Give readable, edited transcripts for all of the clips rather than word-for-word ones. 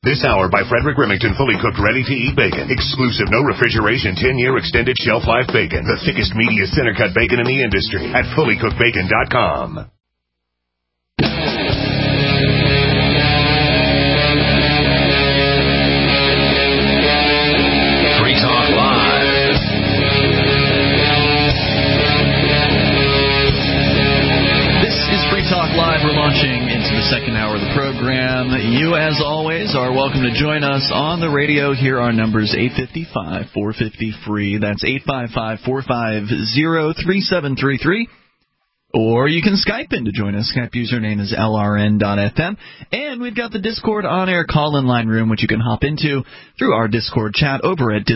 This hour by Frederick Remington, fully cooked, ready-to-eat bacon. Exclusive, no refrigeration, 10-year extended shelf life bacon. The thickest, meatiest center-cut bacon in the industry at fullycookedbacon.com. Free Talk Live. This is Free Talk Live. We're launching into the second hour of the program. You, as always, are welcome to join us on the radio. Here are numbers 855-450-FREE. That's 855-450-3733. Or you can Skype in to join us. Skype username is LRN.FM. And we've got the Discord on-air call-in line room, which you can hop into through our Discord chat over at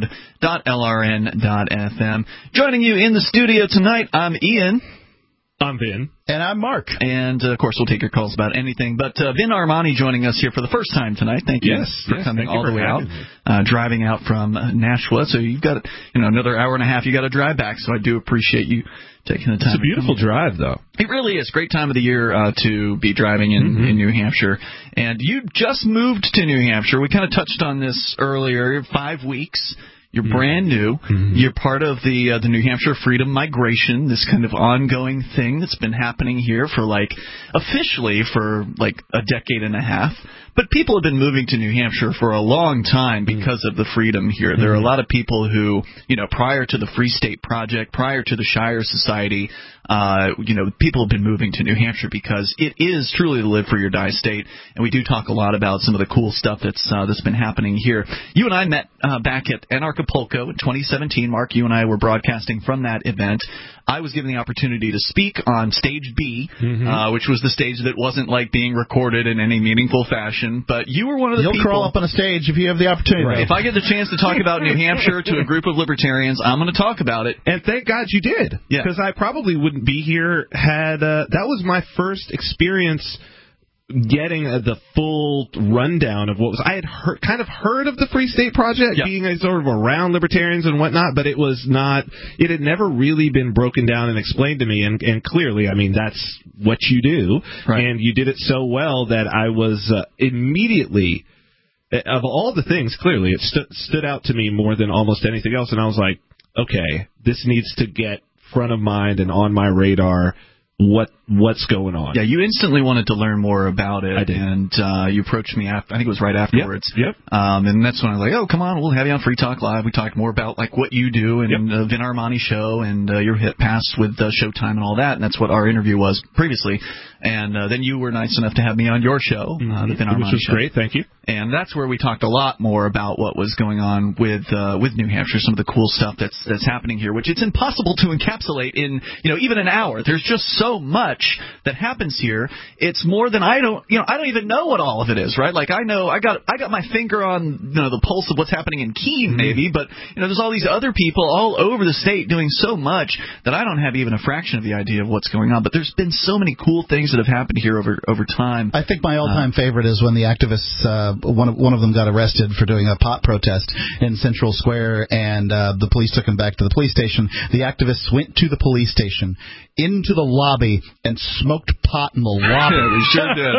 discord.lrn.fm. Joining you in the studio tonight, I'm Ian. I'm Vin. And I'm Mark. And, of course, we'll take your calls about anything. But Vin Armani joining us here for the first time tonight. Thank you for coming all the way out, driving out from Nashua. So you've got another hour and a half you got to drive back. So I do appreciate you taking the time. It's a beautiful drive, though. It really is. Great time of the year to be driving in New Hampshire. And you just moved to New Hampshire. We kind of touched on this earlier. 5 weeks. You're brand new. You're part of the New Hampshire Freedom Migration, this kind of ongoing thing that's been happening here for officially for a decade and a half. But people have been moving to New Hampshire for a long time because of the freedom here. There are a lot of people who, prior to the Free State Project, prior to the Shire Society, people have been moving to New Hampshire because it is truly the live free or die state. And we do talk a lot about some of the cool stuff that's been happening here. You and I met back at Anarchapulco in 2017. Mark, you and I were broadcasting from that event. I was given the opportunity to speak on Stage B, which was the stage that wasn't being recorded in any meaningful fashion. But you were one of the people. You'll crawl up on a stage if you have the opportunity. Right. If I get the chance to talk about New Hampshire to a group of libertarians, I'm going to talk about it. And thank God you did. Because I probably wouldn't be here had that was my first experience getting the full rundown of what was. I had kind of heard of the Free State Project, being sort of around libertarians and whatnot, but it was not. It had never really been broken down and explained to me. And clearly, I mean, that's what you do, and you did it so well that I was immediately. Of all the things, clearly, it stood out to me more than almost anything else, and I was like, okay, this needs to get front of mind and on my radar. What's going on? Yeah, you instantly wanted to learn more about it. I did. And you approached me I think it was right afterwards. Yep. And that's when I was like, oh, come on, we'll have you on Free Talk Live. We talked more about what you do and Vin Armani show and your hit pass with Showtime and all that. And that's what our interview was previously. And then you were nice enough to have me on your show, the Vin Armani which was show. Great, thank you. And that's where we talked a lot more about what was going on with New Hampshire, some of the cool stuff that's happening here, which it's impossible to encapsulate in even an hour. There's just so much that happens here. It's more than I don't even know what all of it is, right? I know I got my finger on the pulse of what's happening in Keene, maybe, but there's all these other people all over the state doing so much that I don't have even a fraction of the idea of what's going on. But there's been so many cool things that have happened here over time. I think my all-time favorite is when the activists, one of them got arrested for doing a pot protest in Central Square, and the police took him back to the police station. The activists went to the police station, into the lobby, and smoked pot in the lobby. Yeah, we sure did.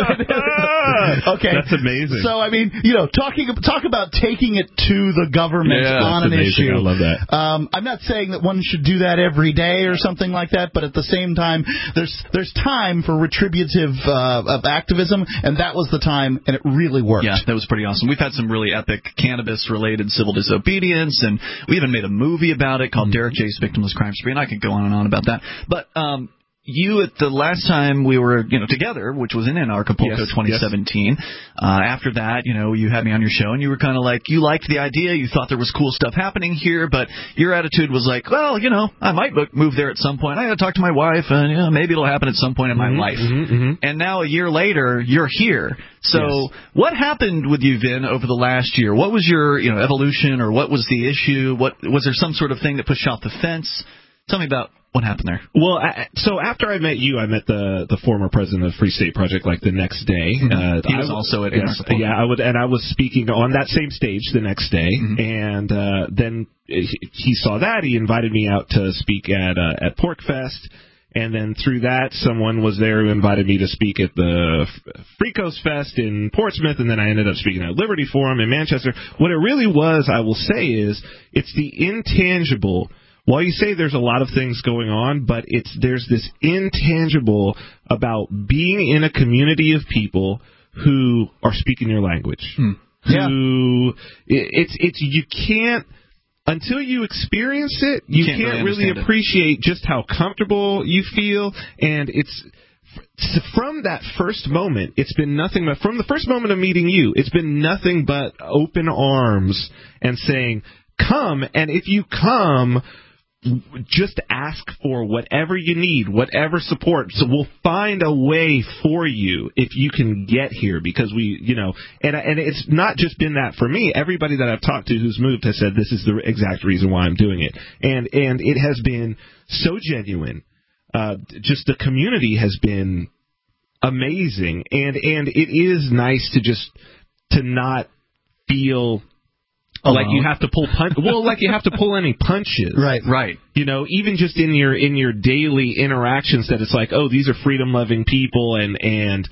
Okay, that's amazing. So I mean, talk about taking it to the government on an issue. I love that. I'm not saying that one should do that every day or something like that, but at the same time, there's time for retributive of activism, and that was the time, and it really worked. Yeah, that was pretty awesome. We've had some really epic cannabis-related civil disobedience, and we even made a movie about it called Derek J's Victimless Crime Spree, and I could go on and on about that. But you, at the last time we were together, which was in Anarchapulco 2017, after that, you had me on your show, and you were kind of you liked the idea, you thought there was cool stuff happening here, but your attitude was well, I might move there at some point. I got to talk to my wife, and maybe it'll happen at some point in my life. And now, a year later, you're here. So what happened with you, Vin, over the last year? What was your evolution, or what was the issue? Was there some sort of thing that pushed you off the fence? Tell me about what happened there. Well, so after I met you, I met the former president of Free State Project the next day. He was also at Anarchapulco. Yeah, I was speaking on that same stage the next day, and then he saw that. He invited me out to speak at PorcFest. And then through that, someone was there who invited me to speak at the Free Coast Fest in Portsmouth, and then I ended up speaking at Liberty Forum in Manchester. What it really was, I will say, is it's the intangible. While you say there's a lot of things going on, but there's this intangible about being in a community of people who are speaking your language. Yeah. You can't, until you experience it, you can't really appreciate just how comfortable you feel. And it's from that first moment, it's been nothing but, from the first moment of meeting you, it's been nothing but open arms and saying, come, and if you come, just ask for whatever you need, whatever support. So we'll find a way for you if you can get here, because and it's not just been that for me. Everybody that I've talked to who's moved has said this is the exact reason why I'm doing it. And it has been so genuine. Just the community has been amazing. And it is nice to not feel like you have to pull like you have to pull any punches. Right. Even just in your daily interactions, that it's like, oh, these are freedom-loving people, and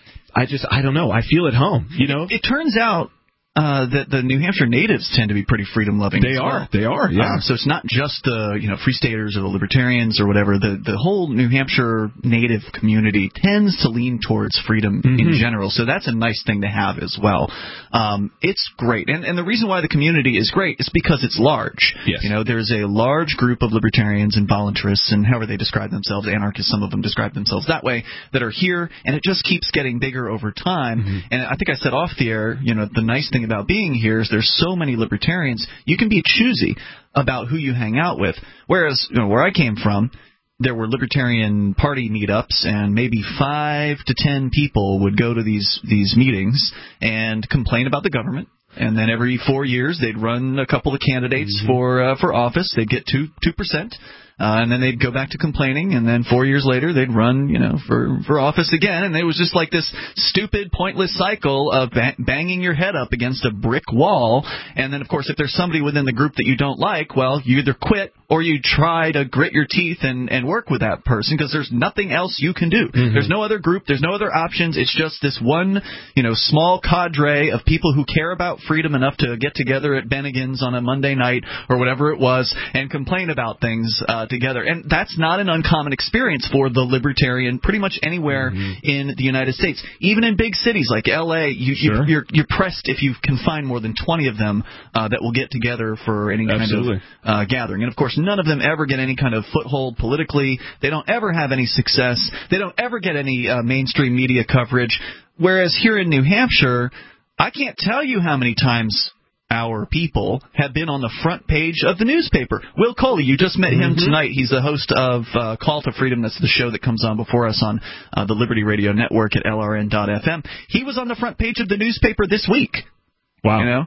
I don't know, I feel at home. It turns out that the New Hampshire natives tend to be pretty freedom-loving. They are, yeah. So it's not just the Free Staters or the Libertarians or whatever. The whole New Hampshire native community tends to lean towards freedom in general. So that's a nice thing to have as well. It's great, and the reason why the community is great is because it's large. Yes. There's a large group of libertarians and voluntarists, and however they describe themselves, anarchists, some of them describe themselves that way, that are here, and it just keeps getting bigger over time. And I think I said off the air, the nice thing about being here is there's so many libertarians, you can be choosy about who you hang out with. Whereas, where I came from, there were Libertarian Party meetups, and maybe 5 to 10 people would go to these meetings and complain about the government. And then every 4 years, they'd run a couple of candidates for office. They'd get 2%. And then they'd go back to complaining, and then 4 years later they'd run, for office again, and it was just like this stupid, pointless cycle of banging your head up against a brick wall. And then, of course, if there's somebody within the group that you don't like, well, you either quit or you try to grit your teeth and work with that person, because there's nothing else you can do. There's no other group, there's no other options. It's just this one, small cadre of people who care about freedom enough to get together at Bennigan's on a Monday night or whatever it was and complain about things together. And that's not an uncommon experience for the libertarian pretty much anywhere in the United States. Even in big cities like L.A., you're pressed if you can find more than 20 of them that will get together for any kind of gathering. And, of course, none of them ever get any kind of foothold politically. They don't ever have any success. They don't ever get any mainstream media coverage. Whereas here in New Hampshire, I can't tell you how many times our people have been on the front page of the newspaper. Will Coley, you just met him tonight. He's the host of Call to Freedom. That's the show that comes on before us on the Liberty Radio Network at LRN.FM. He was on the front page of the newspaper this week. Wow.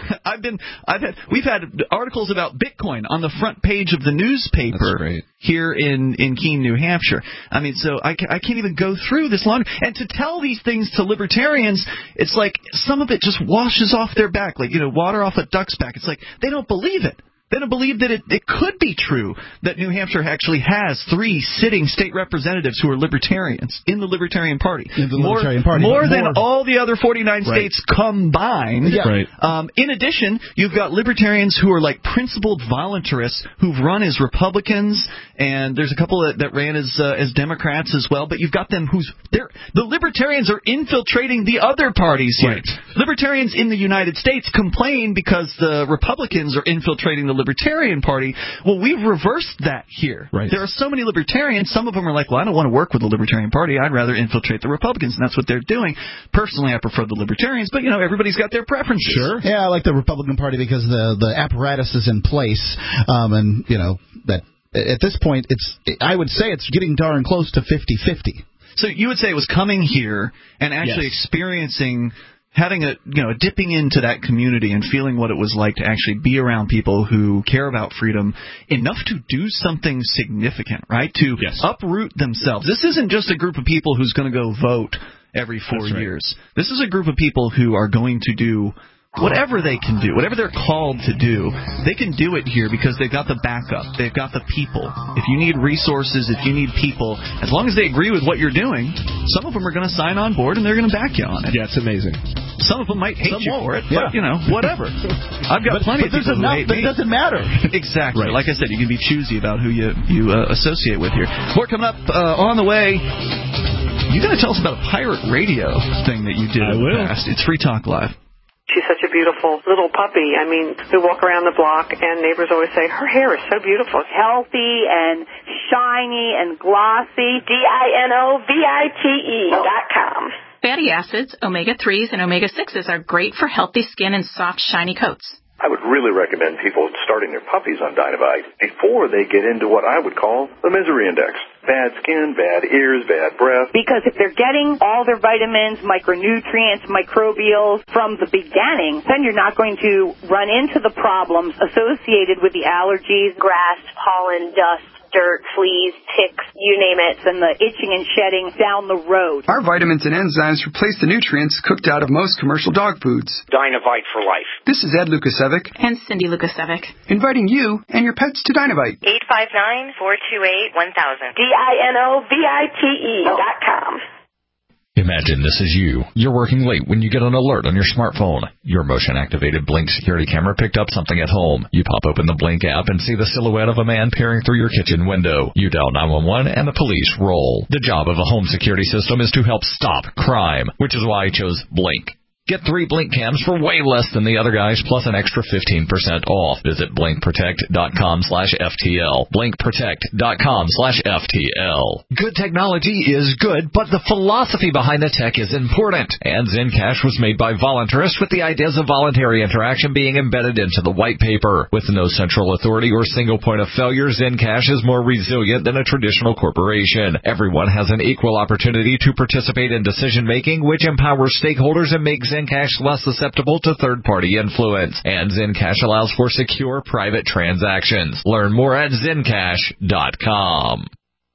We've had articles about Bitcoin on the front page of the newspaper here in Keene, New Hampshire. I mean, so I can't even go through this long. And to tell these things to libertarians, it's like some of it just washes off their back, like, water off a duck's back. It's like they don't believe it. They don't believe that it could be true that New Hampshire actually has 3 sitting state representatives who are libertarians in the Libertarian Party. More than all the other 49 states combined. Yeah. Right. In addition, you've got libertarians who are like principled voluntarists who've run as Republicans, and there's a couple that ran as Democrats as well. But you've got them the libertarians are infiltrating the other parties here. Right. Libertarians in the United States complain because the Republicans are infiltrating the Libertarian Party. Well, we've reversed that here. Right. There are so many libertarians. Some of them are like, well, I don't want to work with the Libertarian Party. I'd rather infiltrate the Republicans, and that's what they're doing. Personally, I prefer the Libertarians, but, everybody's got their preferences. Sure. Yeah, I like the Republican Party because the apparatus is in place, and, that at this point, I would say it's getting darn close to 50-50. So you would say it was coming here and actually experiencing, having dipping into that community and feeling what it was like to actually be around people who care about freedom enough to do something significant, right? To uproot themselves. This isn't just a group of people who's going to go vote every 4 years. This is a group of people who are going to do whatever they can do, whatever they're called to do, they can do it here because they've got the backup. They've got the people. If you need resources, if you need people, as long as they agree with what you're doing, some of them are going to sign on board and they're going to back you on it. Yeah, it's amazing. Some of them might hate you for it, but, whatever. I've got plenty of people who hate me. But it doesn't matter. Exactly. Right. Like I said, you can be choosy about who you associate with here. More coming up on the way. You got to tell us about a pirate radio thing that you did in the past. It's Free Talk Live. She's such a beautiful little puppy. I mean, we walk around the block, and neighbors always say, her hair is so beautiful. Healthy and shiny and glossy. DINOVITE.com. Fatty acids, omega-3s, and omega-6s are great for healthy skin and soft, shiny coats. I would really recommend people starting their puppies on Dynovite before they get into what I would call the misery index. Bad skin, bad ears, bad breath. Because if they're getting all their vitamins, micronutrients, microbials from the beginning, then you're not going to run into the problems associated with the allergies, grass, pollen, dust, dirt, fleas, ticks, you name it, and the itching and shedding down the road. Our vitamins and enzymes replace the nutrients cooked out of most commercial dog foods. Dynovite for life. This is Ed Lukasevic. And Cindy Lukasevic. Inviting you and your pets to Dynovite. 859-428-1000. DINOVITE.com. Imagine this is you. You're working late when you get an alert on your smartphone. Your motion-activated Blink security camera picked up something at home. You pop open the Blink app and see the silhouette of a man peering through your kitchen window. You dial 911 and the police roll. The job of a home security system is to help stop crime, which is why I chose Blink. Get 3 Blink cams for way less than the other guys, plus an extra 15% off. Visit blinkprotect.com/FTL. Blinkprotect.com/FTL. Good technology is good, but the philosophy behind the tech is important. And Zencash was made by voluntarists with the ideas of voluntary interaction being embedded into the white paper. With no central authority or single point of failure, Zencash is more resilient than a traditional corporation. Everyone has an equal opportunity to participate in decision-making, which empowers stakeholders and makes Zencash less susceptible to third-party influence. And Zencash allows for secure private transactions. Learn more at Zencash.com.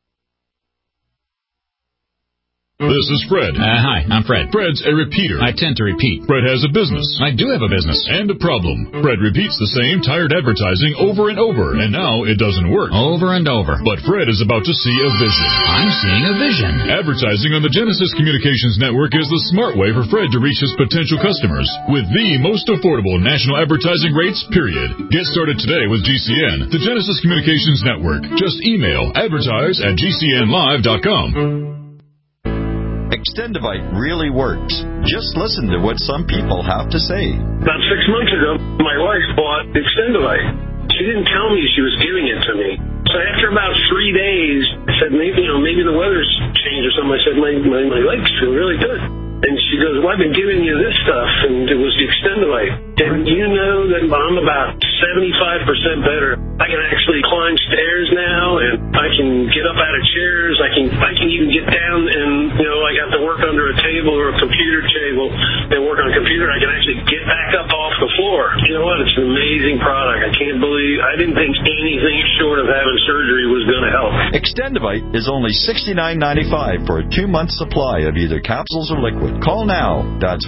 This is Fred. Hi, I'm Fred. Fred's a repeater. I tend to repeat. Fred has a business. I do have a business. And a problem. Fred repeats the same tired advertising over and over, and now it doesn't work. Over and over. But Fred is about to see a vision. I'm seeing a vision. Advertising on the Genesis Communications Network is the smart way for Fred to reach his potential customers with the most affordable national advertising rates, period. Get started today with GCN, the Genesis Communications Network. Just email advertise@gcnlive.com. Extendivite really works. Just listen to what some people have to say. About 6 months ago, my wife bought Extendivite. She didn't tell me she was giving it to me. So after about 3 days, I said, maybe the weather's changed or something. I said, my legs feel really good. And she goes, well, I've been giving you this stuff, and it was the Extendivite. And you know that I'm about 75% better. I can actually climb stairs now, and I can get up out of chairs. I can even get down, and I have to work under a table or a computer table and work on a computer. I can actually get back up off the floor. You know what? It's an amazing product. I didn't think anything short of having surgery was going to help. Extendivite is only $69.95 for a 2-month supply of either capsules or liquid. Call now. That's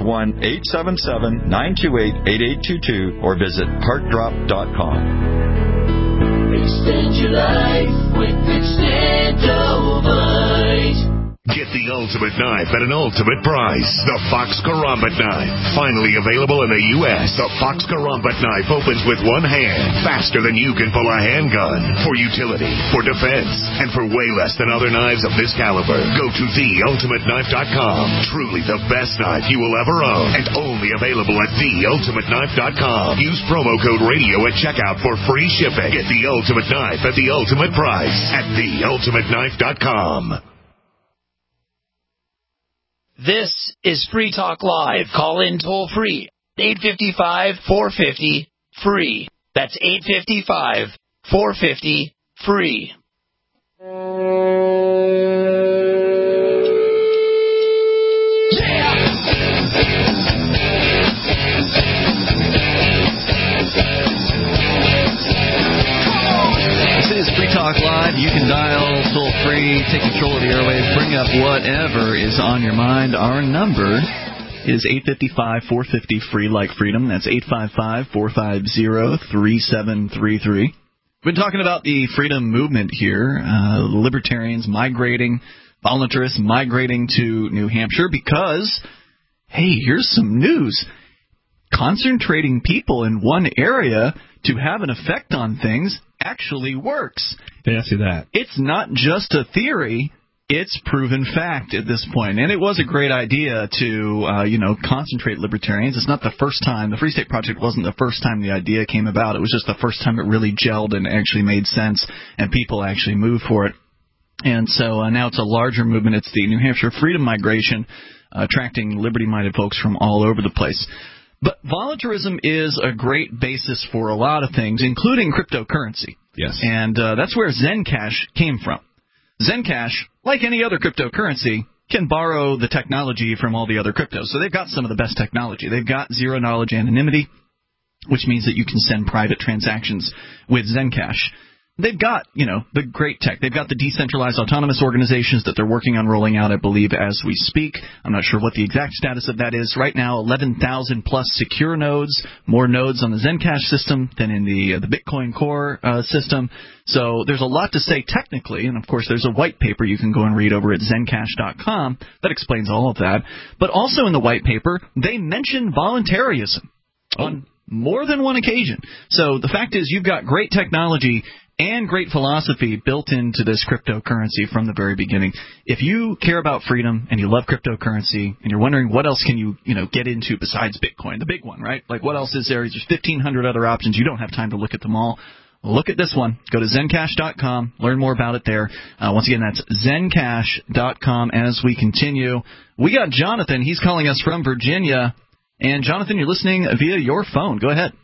1-877-928-8822 or visit heartdrop.com. Extend your life with Extendivite. Get the ultimate knife at an ultimate price. The Fox Karambit Knife. Finally available in the U.S., the Fox Karambit Knife opens with one hand, faster than you can pull a handgun. For utility, for defense, and for way less than other knives of this caliber. Go to theultimateknife.com. Truly the best knife you will ever own, and only available at theultimateknife.com. Use promo code radio at checkout for free shipping. Get the ultimate knife at the ultimate price at theultimateknife.com. This is Free Talk Live. Call in toll free. 855-450-FREE. That's 855-450-FREE. This is Free Talk Live. You can dial toll-free, take control of the airwaves, bring up whatever is on your mind. Our number It is 855-450-FREE like freedom. That's 855-450-3733. We've been talking about the freedom movement here, libertarians migrating, voluntarists migrating to New Hampshire because, hey, here's some news. Concentrating people in one area to have an effect on things actually works. They ask you that. It's not just a theory. It's proven fact at this point. And it was a great idea to, concentrate libertarians. It's not the first time. The Free State Project wasn't the first time the idea came about. It was just the first time it really gelled and actually made sense and people actually moved for it. And so now it's a larger movement. It's the New Hampshire Freedom Migration, attracting liberty-minded folks from all over the place. But voluntarism is a great basis for a lot of things, including cryptocurrency. Yes. And that's where Zencash came from. Zencash, like any other cryptocurrency, can borrow the technology from all the other cryptos. So they've got some of the best technology. They've got zero-knowledge anonymity, which means that you can send private transactions with Zencash. They've got, the great tech. They've got the decentralized autonomous organizations that they're working on rolling out, I believe, as we speak. I'm not sure what the exact status of that is. Right now, 11,000-plus secure nodes, more nodes on the Zencash system than in the Bitcoin Core system. So there's a lot to say technically, and, of course, there's a white paper you can go and read over at zencash.com that explains all of that. But also in the white paper, they mention voluntarism on more than one occasion. So the fact is you've got great technology and great philosophy built into this cryptocurrency from the very beginning. If you care about freedom and you love cryptocurrency and you're wondering what else can you get into besides Bitcoin, the big one, right? Like what else is there? There's 1,500 other options. You don't have time to look at them all. Look at this one. Go to zencash.com. Learn more about it there. Once again, that's zencash.com. As we continue, we got Jonathan. He's calling us from Virginia. And, Jonathan, you're listening via your phone. Go ahead.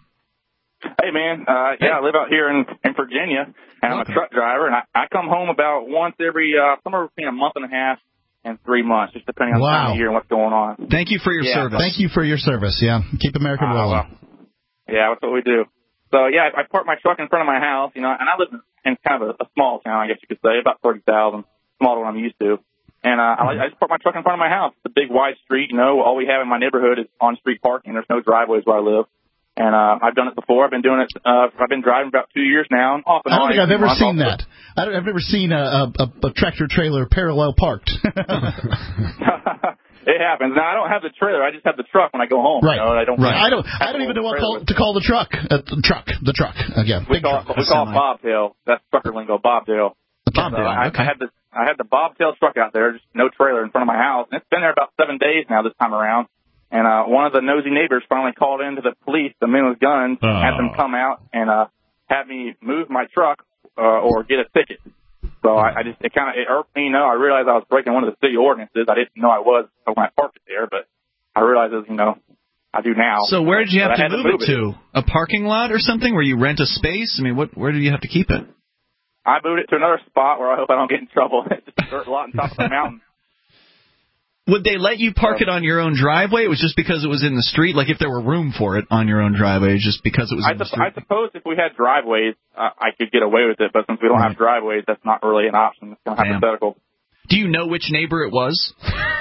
Hey, man. I live out here in Virginia, and I'm a truck driver, and I come home about once every somewhere between a month and a half and 3 months, just depending on the time of year and what's going on. Thank you for your service. Thank you for your service, yeah. Keep America rolling. Yeah, that's what we do. So, I park my truck in front of my house, and I live in kind of a small town, I guess you could say, about 30,000, smaller than I'm used to. And I just park my truck in front of my house. It's a big, wide street. All we have in my neighborhood is on-street parking. There's no driveways where I live. And I've done it before. I've been doing it. I've been driving about 2 years now. And off and on. I don't think I've ever seen that. I've never seen a tractor trailer parallel parked. It happens. Now I don't have the trailer. I just have the truck when I go home. Right. I don't even know what to call the truck. The truck again. We call it bobtail. That's trucker lingo. Bobtail. Okay. I had the bobtail truck out there, just no trailer in front of my house, and it's been there about 7 days now this time around. And one of the nosy neighbors finally called into the police, the men with guns, had them come out and have me move my truck or get a ticket. So it irked me, I realized I was breaking one of the city ordinances. I didn't know I was when I parked it there, but I realized, I do now. So where did you have to move it to? A parking lot or something where you rent a space? I mean, where do you have to keep it? I moved it to another spot where I hope I don't get in trouble. It's just a dirt lot on top of the mountain. Would they let you park it on your own driveway? It was just because it was in the street? Like if there were room for it on your own driveway, just because it was in the street? I suppose if we had driveways, I could get away with it. But since we don't have driveways, that's not really an option. It's kind of hypothetical. Do you know which neighbor it was?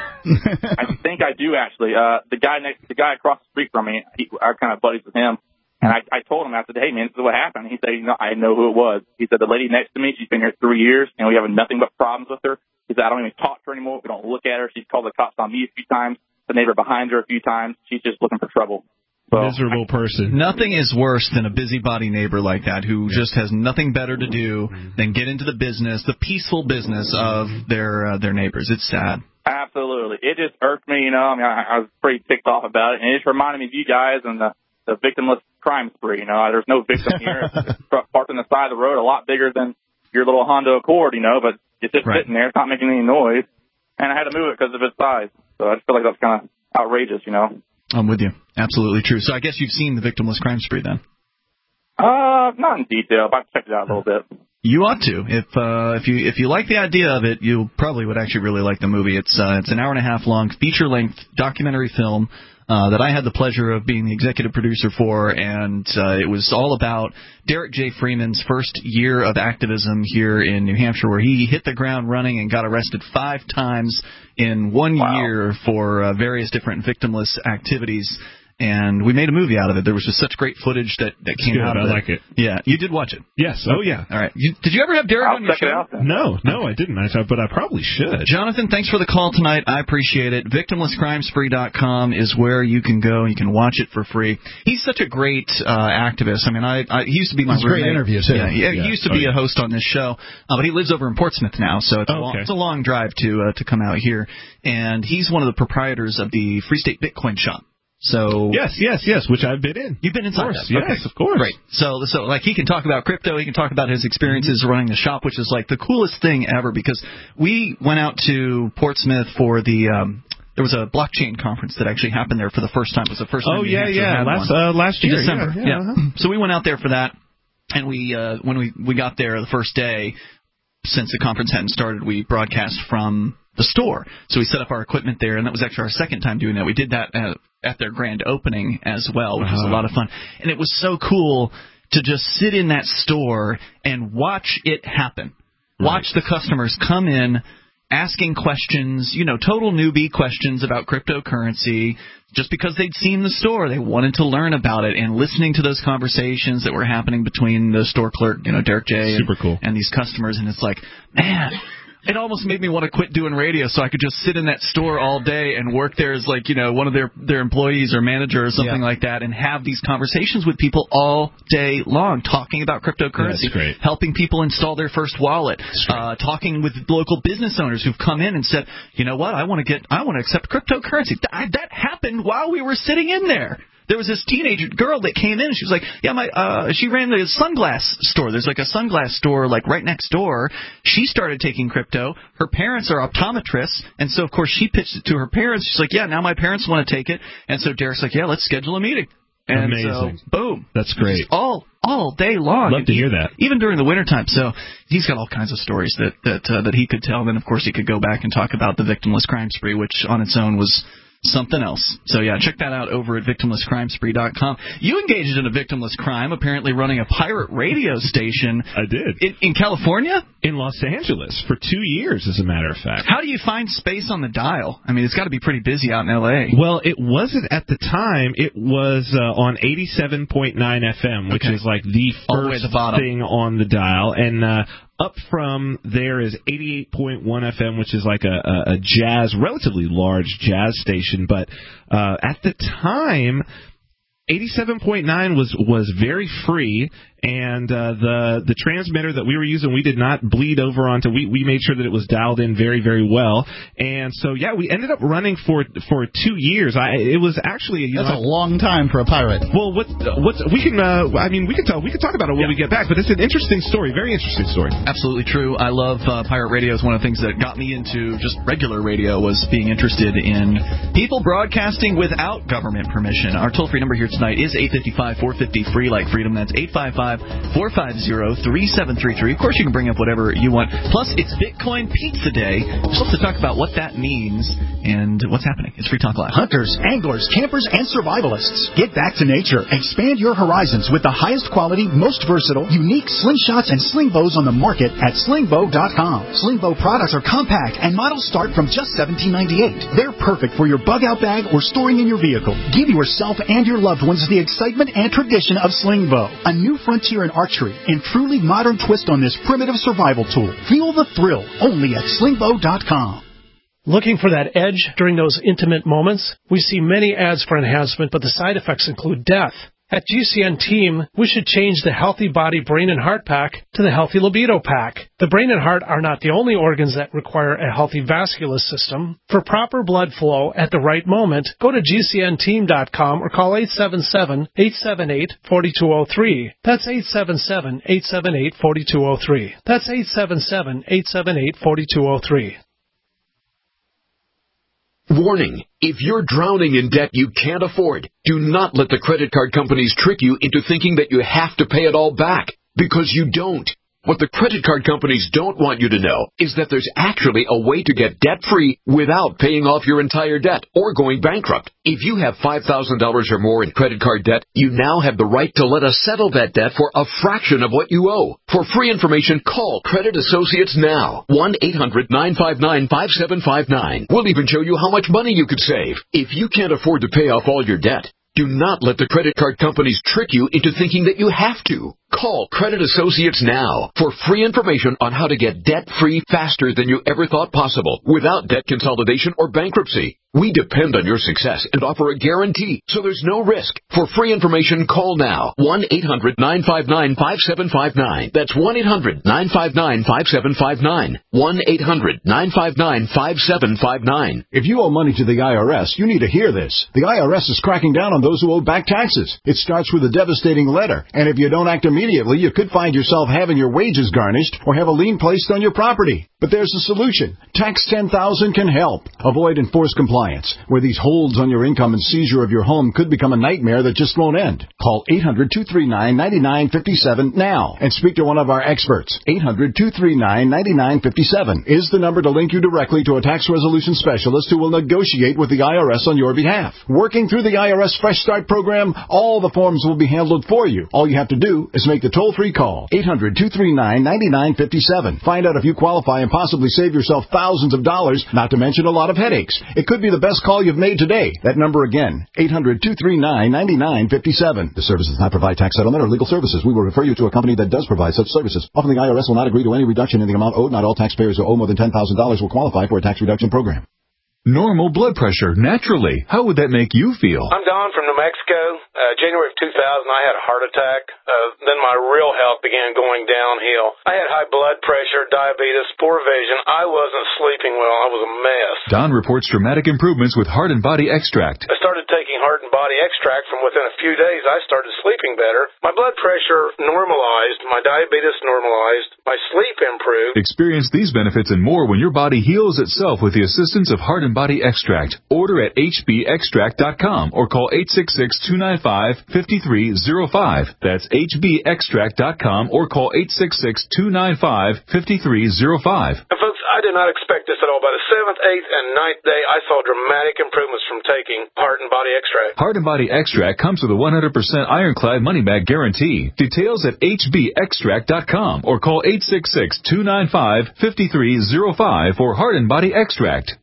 I think I do, actually. The guy across the street from me, I'm kind of buddies with him. And I told him, I said, hey, man, this is what happened. He said, I know who it was. He said, the lady next to me, she's been here 3 years, and we have nothing but problems with her. He said, I don't even talk to her anymore. We don't look at her. She's called the cops on me a few times, the neighbor behind her a few times. She's just looking for trouble. So, miserable person. Nothing is worse than a busybody neighbor like that who just has nothing better to do than get into the peaceful business of their neighbors. It's sad. Absolutely. It just irked me, I was pretty ticked off about it. And it just reminded me of you guys and the victimless crime spree. There's no victim here. It's parked on the side of the road, a lot bigger than your little Honda Accord, but it's just sitting there. It's not making any noise. And I had to move it because of its size. So I just feel like that's kind of outrageous, I'm with you. Absolutely true. So I guess you've seen the victimless crime spree then? Not in detail, but I've checked it out a little bit. You ought to. If you like the idea of it, you probably would actually really like the movie. It's an hour and a half long feature-length documentary film that I had the pleasure of being the executive producer for, and it was all about Derek J. Freeman's first year of activism here in New Hampshire, where he hit the ground running and got arrested 5 times in 1 year for various different victimless activities. And we made a movie out of it. There was just such great footage that came out of it. I like it. Yeah. You did watch it? Yes. Oh, yeah. All right. Did you ever have Derek on your show? No, I didn't. But I probably should. Jonathan, thanks for the call tonight. I appreciate it. Victimlesscrimespree.com is where you can go. You can watch it for free. He's such a great activist. I mean, he used to be my roommate. Great interview, too. Yeah, he used to be a host on this show, but he lives over in Portsmouth now, so it's a long drive to come out here. And he's one of the proprietors of the Free State Bitcoin Shop. So yes, which I've been in. You've been inside that? Yes, of course. Great. So like he can talk about crypto, he can talk about his experiences running the shop, which is like the coolest thing ever, because we went out to Portsmouth for the there was a blockchain conference that actually happened there for the first time. It was the first time. Last year, December. Yeah. So we went out there for that, and we when we got there the first day, since the conference hadn't started, we broadcast from the store. So we set up our equipment there, and that was actually our second time doing that. We did that at their grand opening as well, which was a lot of fun. And it was so cool to just sit in that store and watch it happen. Watch the customers come in asking questions, total newbie questions about cryptocurrency. Just because they'd seen the store, they wanted to learn about it, and listening to those conversations that were happening between the store clerk, Derek J. Super cool. And these customers. And it's like, man, it almost made me want to quit doing radio so I could just sit in that store all day and work there as one of their employees or manager or something like that, and have these conversations with people all day long, talking about cryptocurrency, That's great. helping people install their first wallet, talking with local business owners who've come in and said, you know what, I want to accept cryptocurrency. That happened while we were sitting in there. There was this teenage girl that came in, and she was like, she ran the sunglass store. There's like a sunglass store like right next door. She started taking crypto. Her parents are optometrists, and so, of course, she pitched it to her parents. She's like, yeah, now my parents want to take it. And so Derek's like, yeah, let's schedule a meeting. And amazing. So, boom. That's great. All day long. Love to hear that. Even during the wintertime. So he's got all kinds of stories that he could tell. And then, of course, he could go back and talk about the Victimless Crime Spree, which on its own was something else. So, yeah, check that out over at victimlesscrimespree.com. You engaged in a victimless crime, apparently running a pirate radio station. I did. In California? In Los Angeles for 2 years, as a matter of fact. How do you find space on the dial? I mean, it's got to be pretty busy out in L.A. Well, it wasn't at the time. It was on 87.9 FM, which is like the first thing on the dial. And up from there is 88.1 FM, which is like a jazz, relatively large jazz station. But at the time, 87.9 was very free, and the transmitter that we were using, we did not bleed over onto. We made sure that it was dialed in very, very well, and so we ended up running for 2 years. It was actually that's a long time for a pirate. Well, we can talk about it when we get back, but it's an interesting story, very interesting story. Absolutely true. I love pirate radio. It's one of the things that got me into just regular radio, was being interested in people broadcasting without government permission. Our toll-free number here tonight is 855-450-FREE, like freedom. That's 855-450-3733. Of course, you can bring up whatever you want. Plus, it's Bitcoin Pizza Day. We're supposed to talk about what that means and what's happening. It's Free Talk Live. Hunters, anglers, campers, and survivalists. Get back to nature. Expand your horizons with the highest quality, most versatile, unique slingshots and sling bows on the market at slingbow.com. Sling bow products are compact, and models start from just $17.98. They're perfect for your bug-out bag or storing in your vehicle. Give yourself and your loved ones the excitement and tradition of sling bow, a new frontier in archery and truly modern twist on this primitive survival tool. Feel the thrill only at slingbow.com. Looking for that edge during those intimate moments? We see many ads for enhancement, but the side effects include death. At GCN Team, we should change the Healthy Body Brain and Heart Pack to the Healthy Libido Pack. The brain and heart are not the only organs that require a healthy vascular system. For proper blood flow at the right moment, go to GCNteam.com or call 877-878-4203. That's 877-878-4203. That's 877-878-4203. Warning, if you're drowning in debt you can't afford, do not let the credit card companies trick you into thinking that you have to pay it all back, because you don't. What the credit card companies don't want you to know is that there's actually a way to get debt-free without paying off your entire debt or going bankrupt. If you have $5,000 or more in credit card debt, you now have the right to let us settle that debt for a fraction of what you owe. For free information, call Credit Associates now. 1-800-959-5759. We'll even show you how much money you could save. If you can't afford to pay off all your debt, do not let the credit card companies trick you into thinking that you have to. Call Credit Associates now for free information on how to get debt-free faster than you ever thought possible without debt consolidation or bankruptcy. We depend on your success and offer a guarantee, so there's no risk. For free information, call now. 1-800-959-5759. That's 1-800-959-5759. 1-800-959-5759. If you owe money to the IRS, you need to hear this. The IRS is cracking down on those who owe back taxes. It starts with a devastating letter, and if you don't act immediately, you could find yourself having your wages garnished or have a lien placed on your property. But there's a solution. Tax 10,000 can help. Avoid enforced compliance, where these holds on your income and seizure of your home could become a nightmare that just won't end. Call 800-239-9957 now and speak to one of our experts. 800-239-9957 is the number to link you directly to a tax resolution specialist who will negotiate with the IRS on your behalf. Working through the IRS Fresh Start program, all the forms will be handled for you. All you have to do is make the toll-free call. 800-239-9957. Find out if you qualify and possibly save yourself thousands of dollars, not to mention a lot of headaches. It could be the best call you've made today. That number again, 800-239-9957. The service does not provide tax settlement or legal services. We will refer you to a company that does provide such services. Often the IRS will not agree to any reduction in the amount owed. Not all taxpayers who owe more than $10,000 will qualify for a tax reduction program. Normal blood pressure, naturally. How would that make you feel? I'm Don from New Mexico. January of 2000, I had a heart attack. Then my real health began going downhill. I had high blood pressure, diabetes, poor vision. I wasn't sleeping well. I was a mess. Don reports dramatic improvements with Heart and Body Extract. I started taking Heart and Body Extract. From within a few days, I started sleeping better. My blood pressure normalized. My diabetes normalized. My sleep improved. Experience these benefits and more when your body heals itself with the assistance of Heart and Body Extract. Order at hbextract.com or call 866-295-5305. That's hbextract.com or call 866-295-5305. And folks, I did not expect this at all. By the 7th, 8th, and 9th day, I saw dramatic improvements from taking Heart and Body Extract. Heart and Body Extract comes with a 100% ironclad money-back guarantee. Details at hbextract.com or call 866-295-5305 for Heart and Body Extract.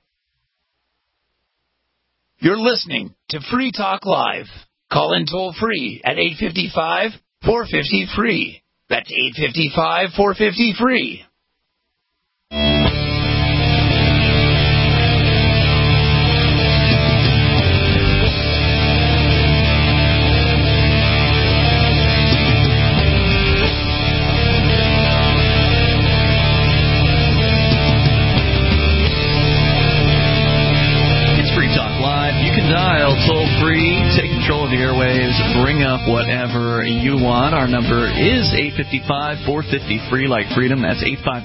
You're listening to Free Talk Live. Call in toll-free at 855-450-FREE. That's 855-450-FREE. Dial toll-free, take control of the airwaves, bring up whatever you want. Our number is 855-450-FREE, like freedom. That's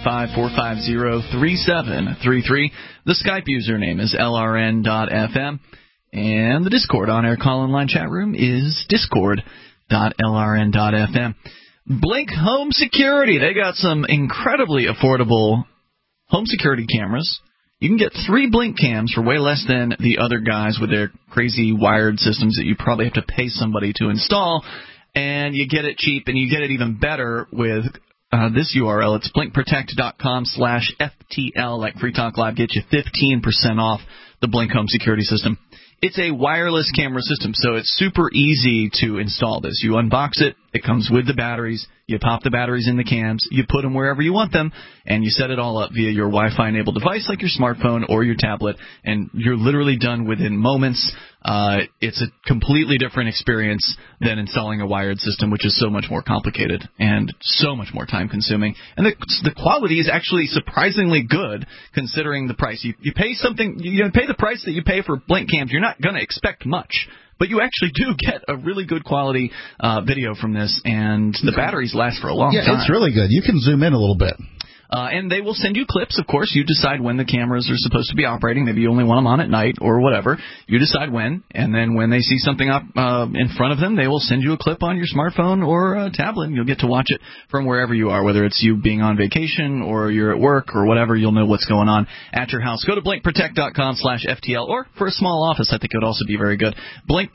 855-450-3733. The Skype username is LRN.FM. And the Discord on-air call-in line chat room is discord.lrn.fm. Blink Home Security. They got some incredibly affordable home security cameras. You can get 3 Blink cams for way less than the other guys with their crazy wired systems that you probably have to pay somebody to install. And you get it cheap, and you get it even better with this URL. It's blinkprotect.com/FTL, like Free Talk Live. Get you 15% off the Blink Home Security System. It's a wireless camera system, so it's super easy to install this. You unbox it. It comes with the batteries. You pop the batteries in the cams. You put them wherever you want them, and you set it all up via your Wi-Fi-enabled device like your smartphone or your tablet, and you're literally done within moments. It's a completely different experience than installing a wired system, which is so much more complicated and so much more time-consuming. And the quality is actually surprisingly good considering the price. You pay something, you pay the price that you pay for Blink cams. You're not going to expect much. But you actually do get a really good quality video from this, and the batteries last for a long time. Yeah, it's really good. You can zoom in a little bit. And they will send you clips, of course. You decide when the cameras are supposed to be operating. Maybe you only want them on at night or whatever. You decide when, and then when they see something up in front of them, they will send you a clip on your smartphone or a tablet, and you'll get to watch it from wherever you are, whether it's you being on vacation or you're at work or whatever. You'll know what's going on at your house. Go to blinkprotect.com/FTL, or for a small office, I think it would also be very good.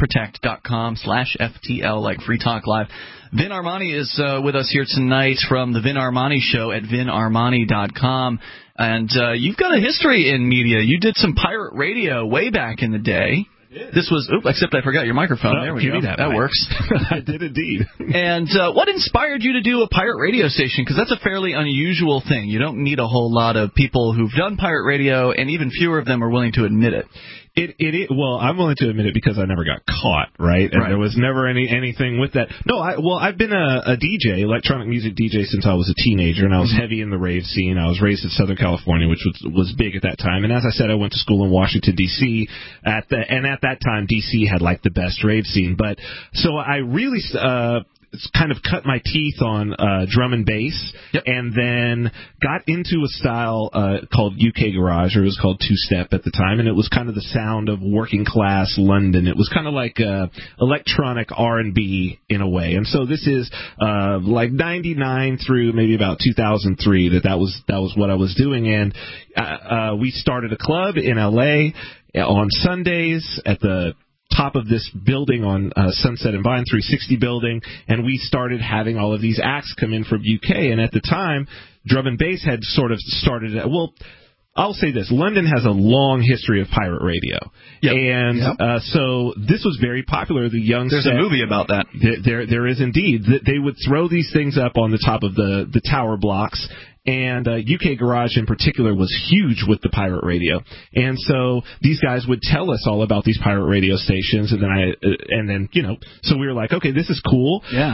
blinkprotect.com/FTL, like Free Talk Live. Vin Armani is with us here tonight from the Vin Armani Show at vinarmani.com. And you've got a history in media. You did some pirate radio way back in the day. This was, except I forgot your microphone. There we go. That works. I did indeed. And what inspired you to do a pirate radio station? Because that's a fairly unusual thing. You don't need a whole lot of people who've done pirate radio, and even fewer of them are willing to admit it. Well, I'm willing to admit it because I never got caught, right? And there was never anything with that. No, I've been a DJ, electronic music DJ, since I was a teenager, and I was heavy in the rave scene. I was raised in Southern California, which was big at that time. And as I said, I went to school in Washington, D.C. At that time, D.C. had like the best rave scene. But so I really kind of cut my teeth on drum and bass, and then got into a style called UK Garage, or it was called two-step at the time, and it was kind of the sound of working class London. It was kind of like electronic R&B in a way. And so this is like 99 through maybe about 2003 that was what I was doing. And we started a club in LA on Sundays at the top of this building on Sunset and Vine, 360 building, and we started having all of these acts come in from UK. And at the time, drum and bass had sort of started. Well, I'll say this: London has a long history of pirate radio, and so this was very popular. The young There's a movie about that. There is indeed. They would throw these things up on the top of the tower blocks. And UK Garage in particular was huge with the pirate radio, and so these guys would tell us all about these pirate radio stations, and then so we were like, okay, this is cool. Yeah.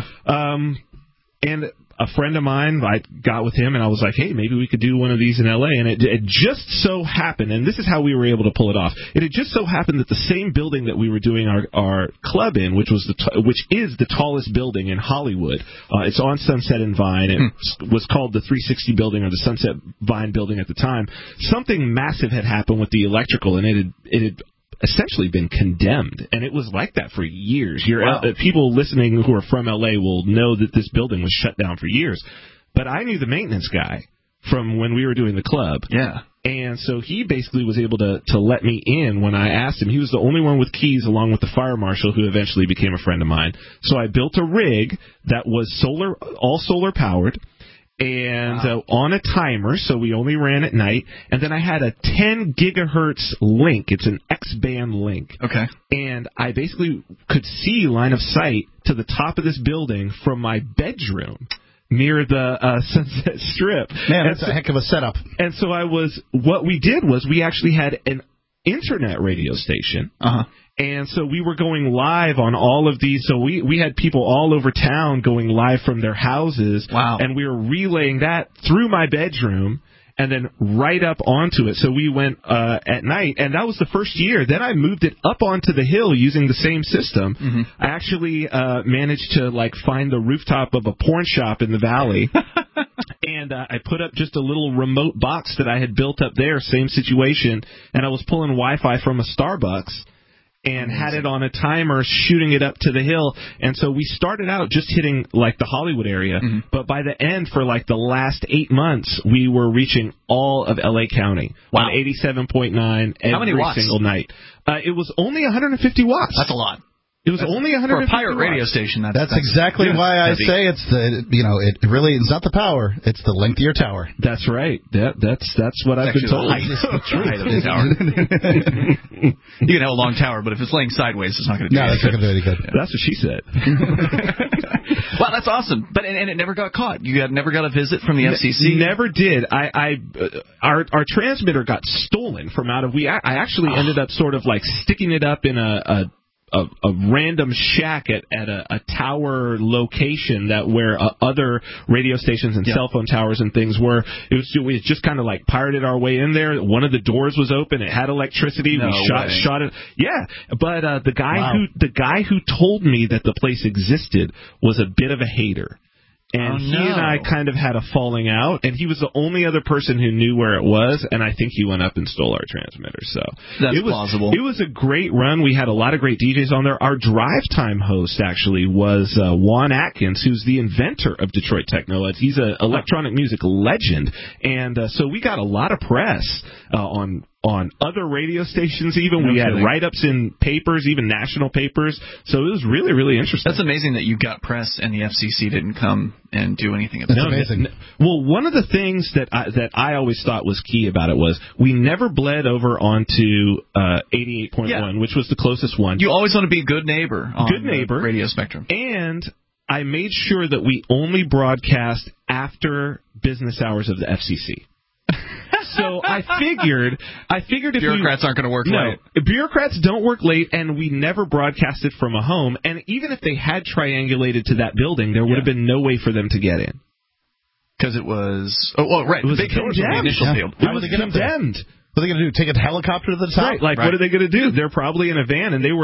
And a friend of mine, I got with him, and I was like, hey, maybe we could do one of these in L.A., and it just so happened, and this is how we were able to pull it off. It had just so happened that the same building that we were doing our club in, which is the tallest building in Hollywood, it's on Sunset and Vine. It was called the 360 building, or the Sunset Vine building at the time. Something massive had happened with the electrical, and it had essentially been condemned, and it was like that for years. People listening who are from LA will know that this building was shut down for years. But I knew the maintenance guy from when we were doing the club. Yeah. And so he basically was able to let me in when I asked him. He was the only one with keys, along with the fire marshal, who eventually became a friend of mine. So I built a rig that was all solar powered, and on a timer, so we only ran at night. And then I had a 10 gigahertz link. It's an X-band link. Okay. And I basically could see line of sight to the top of this building from my bedroom near the Sunset Strip. Man, that's a heck of a setup. And so what we did was we actually had an internet radio station. And so we were going live on all of these. So we had people all over town going live from their houses. Wow. And we were relaying that through my bedroom and then right up onto it. So we went at night, and that was the first year. Then I moved it up onto the hill using the same system. Mm-hmm. I actually managed to find the rooftop of a porn shop in the valley. And I put up just a little remote box that I had built up there, same situation, and I was pulling Wi-Fi from a Starbucks and had it on a timer, shooting it up to the hill. And so we started out just hitting the Hollywood area, but by the end, for the last 8 months, we were reaching all of LA County on 87.9 every single night. It was only 150 watts. That's a lot. It was only 150 for a pirate watts. radio station. That's exactly why I say it's it's not the power, it's the length of your tower. That's right. That's what I've been told. Height of the tower. You can have a long tower, but if it's laying sideways, it's not going to do that's not going to do any good. That's what she said. Well, that's awesome. But and it never got caught. You never got a visit from the FCC. Never did. Our transmitter got stolen from out of. I actually ended up sort of sticking it up in a random shack at a tower location where other radio stations and cell phone towers and things were. We just kind of pirated our way in there. One of the doors was open. It had electricity. We shot it. Yeah, but the guy who told me that the place existed was a bit of a hater. And he and I kind of had a falling out, and he was the only other person who knew where it was, and I think he went up and stole our transmitter. So that's plausible. It was a great run. We had a lot of great DJs on there. Our drive time host actually was Juan Atkins, who's the inventor of Detroit Techno. He's an electronic music legend, and so we got a lot of press on other radio stations even. We had write-ups in papers, even national papers. So it was really, really interesting. That's amazing that you got press and the FCC didn't come and do anything about it. That's amazing. Well, one of the things that I always thought was key about it was we never bled over onto 88.1, which was the closest one. You always want to be a good neighbor on the radio spectrum. And I made sure that we only broadcast after business hours of the FCC. So I figured if bureaucrats aren't going to work late. Bureaucrats don't work late, and we never broadcasted from a home. And even if they had triangulated to that building, there would have been no way for them to get in. Because it was... Oh, well, right. It was the initial field. It was condemned. What are they going to do? Take a helicopter to the top? Right. What are they going to do? They're probably in a van, and they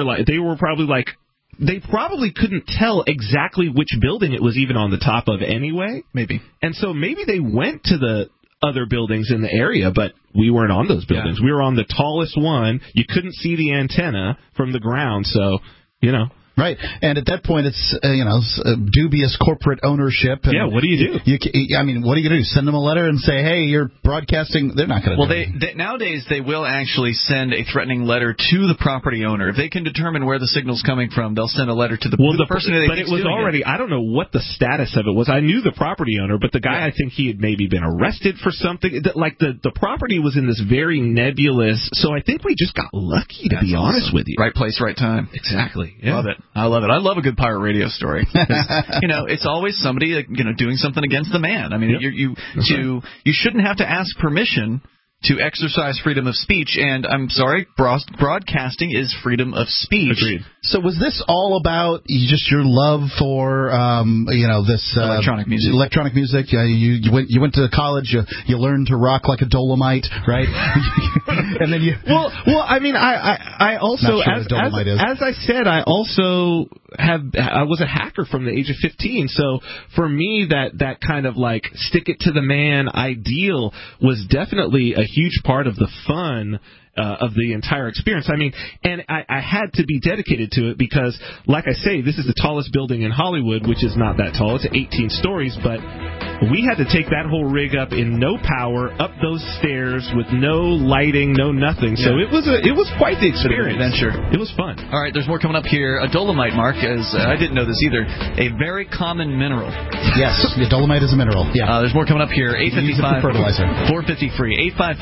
probably couldn't tell exactly which building it was even on the top of anyway. Maybe. And so maybe they went to the other buildings in the area, but we weren't on those buildings. Yeah. We were on the tallest one. You couldn't see the antenna from the ground, so, you know. Right, and at that point, it's dubious corporate ownership. And what do you do? What are you going to do? Send them a letter and say, "Hey, you're broadcasting." They're not going to. Well, nowadays they will actually send a threatening letter to the property owner if they can determine where the signal's coming from. They'll send a letter to the person. But it was already. I don't know what the status of it was. I knew the property owner, but the guy, I think he had maybe been arrested for something. Like the property was in this very nebulous. So I think we just got lucky, to be honest with you. Right place, right time. Exactly. Yeah. Love it. I love it. I love a good pirate radio story. It's always somebody doing something against the man. I mean, you shouldn't have to ask permission to exercise freedom of speech, and I'm sorry, broadcasting is freedom of speech. Agreed. So was this all about just your love for this electronic music? Electronic music. You went to college. You learned to rock like a Dolomite, right? And then you. Well, I mean, I also, as I said, I also I was a hacker from the age of 15. So for me, that kind of like stick it to the man ideal was definitely a huge part of the fun of the entire experience. I mean, and I had to be dedicated to it because, like I say, this is the tallest building in Hollywood, which is not that tall. It's 18 stories, but we had to take that whole rig up in no power, up those stairs with no lighting, no nothing. So it was quite the experience. Adventure. It was fun. All right, there's more coming up here. A dolomite, Mark, I didn't know this either. A very common mineral. Yes, the dolomite is a mineral. Yeah. There's more coming up here. 855 fertilizer. 450 free.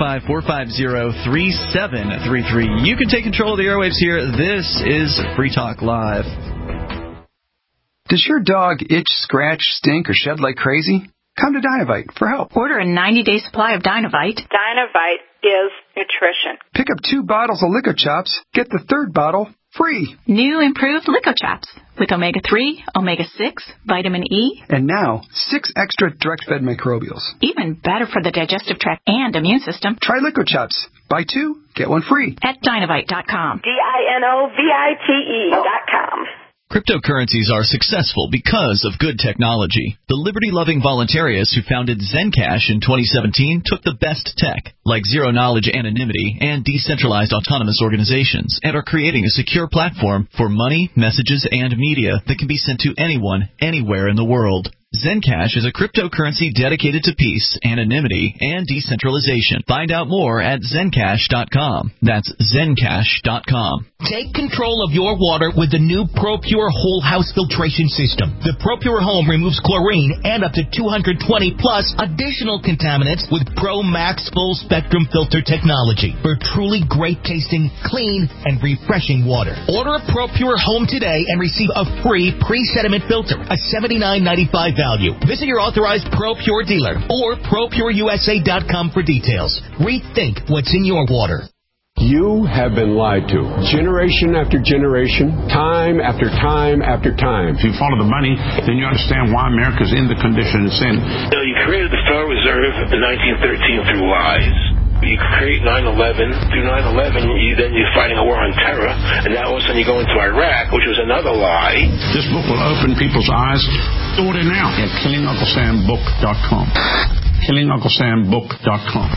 855-450-3733. You can take control of the airwaves here. This is Free Talk Live. Does your dog itch, scratch, stink, or shed like crazy? Come to Dynovite for help. Order a 90-day supply of Dynovite. Dynovite is nutrition. Pick up 2 bottles of Lico Chops. Get the 3rd bottle free. New improved Lico Chops with omega-3, omega-6, vitamin E. And now, 6 extra direct-fed microbials. Even better for the digestive tract and immune system. Try Lico Chops. Buy 2, get 1 free. At Dynovite.com. DINOVITE.com. Cryptocurrencies are successful because of good technology. The liberty-loving voluntarists who founded Zencash in 2017 took the best tech, like zero-knowledge anonymity and decentralized autonomous organizations, and are creating a secure platform for money, messages, and media that can be sent to anyone, anywhere in the world. Zencash is a cryptocurrency dedicated to peace, anonymity, and decentralization. Find out more at Zencash.com. That's Zencash.com. Take control of your water with the new ProPure Whole House Filtration System. The ProPure Home removes chlorine and up to 220 plus additional contaminants with Pro Max Full Spectrum Filter technology for truly great tasting, clean, and refreshing water. Order a ProPure Home today and receive a free pre-sediment filter, a $79.95 value. Visit your authorized ProPure dealer or ProPureUSA.com for details. Rethink what's in your water. You have been lied to. Generation after generation, time after time after time. If you follow the money, then you understand why America's in the condition it's in. You created the Federal Reserve in 1913 through lies. You create 9/11. Through 9/11, you're fighting a war on terror, and now all of a sudden you go into Iraq, which was another lie. This book will open people's eyes Order now at killingunclesambook.com. killingunclesambook.com.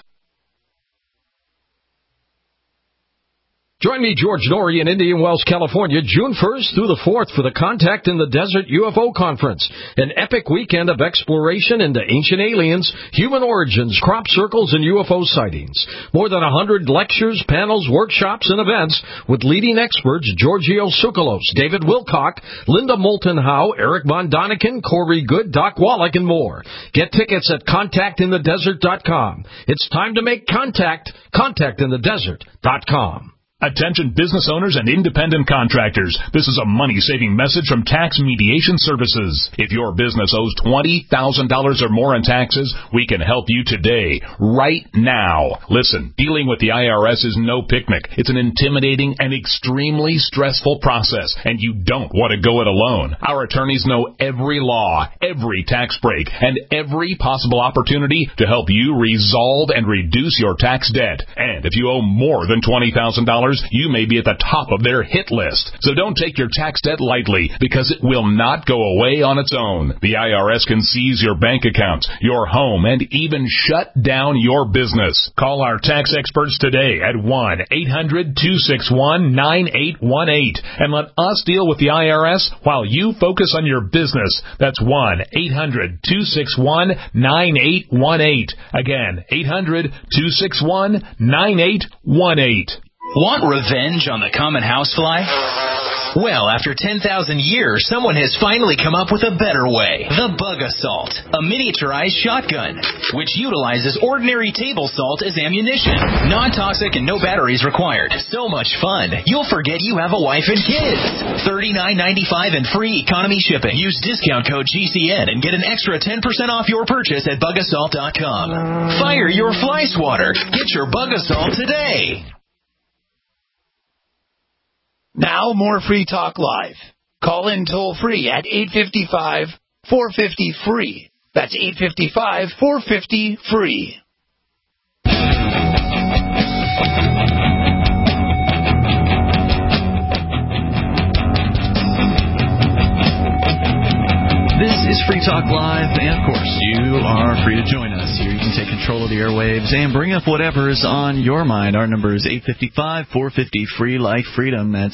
Join me, George Norrie, in Indian Wells, California, June 1st through the 4th for the Contact in the Desert UFO Conference, an epic weekend of exploration into ancient aliens, human origins, crop circles, and UFO sightings. More than 100 lectures, panels, workshops, and events with leading experts Giorgio Tsoukalos, David Wilcock, Linda Moulton Howe, Eric Von Daniken, Corey Good, Doc Wallach, and more. Get tickets at contactinthedesert.com. It's time to make contact. contactinthedesert.com. Attention business owners and independent contractors. This is a money-saving message from Tax Mediation Services. If your business owes $20,000 or more in taxes, we can help you today, right now. Listen, dealing with the IRS is no picnic. It's an intimidating and extremely stressful process, and you don't want to go it alone. Our attorneys know every law, every tax break, and every possible opportunity to help you resolve and reduce your tax debt. And if you owe more than $20,000, you may be at the top of their hit list. So don't take your tax debt lightly, because it will not go away on its own. The IRS can seize your bank accounts, your home, and even shut down your business. Call our tax experts today at 1-800-261-9818 and let us deal with the IRS while you focus on your business. That's 1-800-261-9818. Again, 800-261-9818. Want revenge on the common housefly? Well, after 10,000 years, someone has finally come up with a better way. The Bug Assault, a miniaturized shotgun, which utilizes ordinary table salt as ammunition. Non-toxic and no batteries required. So much fun, you'll forget you have a wife and kids. $39.95 and free economy shipping. Use discount code GCN and get an extra 10% off your purchase at bugassault.com. Fire your fly swatter. Get your Bug Assault today. Now, more Free Talk Live. Call in toll-free at 855-450-FREE. That's 855-450-FREE. This is Free Talk Live, and of course, you are free to join us here. You can take control of the airwaves and bring up whatever is on your mind. Our number is 855-450-FREE, like freedom. That's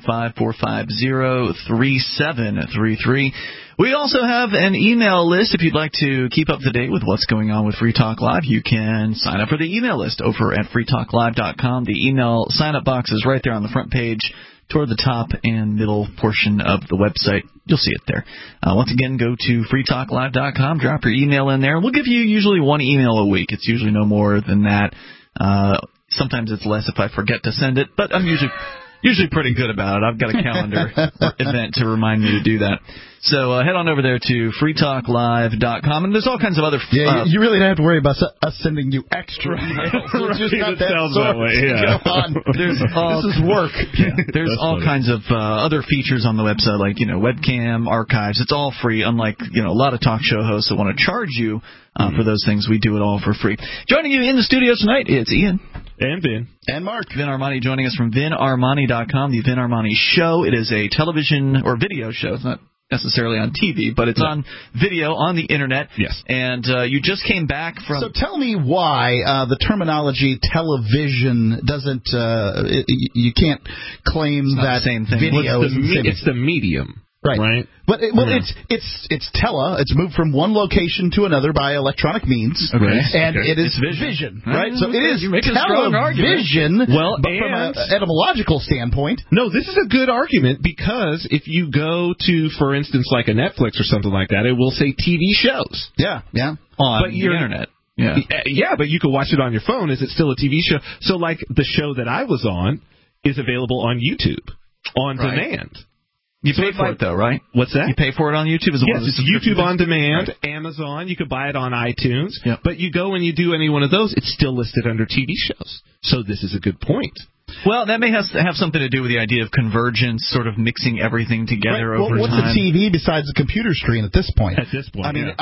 855-450-3733. We also have an email list. If you'd like to keep up to date with what's going on with Free Talk Live, you can sign up for the email list over at freetalklive.com. The email sign-up box is right there on the front page, toward the top and middle portion of the website. You'll see it there. Once again, go to freetalklive.com, drop your email in there. We'll give you usually one email a week. It's usually no more than that. Sometimes it's less if I forget to send it, but I'm usually pretty good about it. I've got a calendar event to remind me to do that. So head on over there to freetalklive.com, and there's all kinds of other... you really don't have to worry about us sending you extra emails. Right, just not that way. Yeah. This is work. Yeah. There's all kinds of other features on the website, like webcam, archives. It's all free, unlike a lot of talk show hosts that want to charge you for those things. We do it all for free. Joining you in the studio tonight, it's Ian. And Vin. And Mark. Vin Armani joining us from VinArmani.com, the Vin Armani Show. It is a television or video show. It's not necessarily on TV, but it's on video on the internet. Yes. And you just came back from... So tell me why the terminology television doesn't... you can't claim that same thing. video is the same. It's the medium. Right. But it's tele. It's moved from one location to another by electronic means. Okay. And it is vision. Right? So it is television. Well, but from an etymological standpoint. No, this is a good argument, because if you go to, for instance, like a Netflix or something like that, it will say TV shows. Yeah. On the internet. Yeah, but you can watch it on your phone. Is it still a TV show? So, like, the show that I was on is available on YouTube on demand. You pay for it, though, right? What's that? You pay for it on YouTube? Yes, it's YouTube on demand, Amazon. You could buy it on iTunes. Yep. But you go and you do any one of those, it's still listed under TV shows. So this is a good point. Well, that may have something to do with the idea of convergence, sort of mixing everything together over what's time. What's a TV besides a computer screen at this point? At this point, I mean,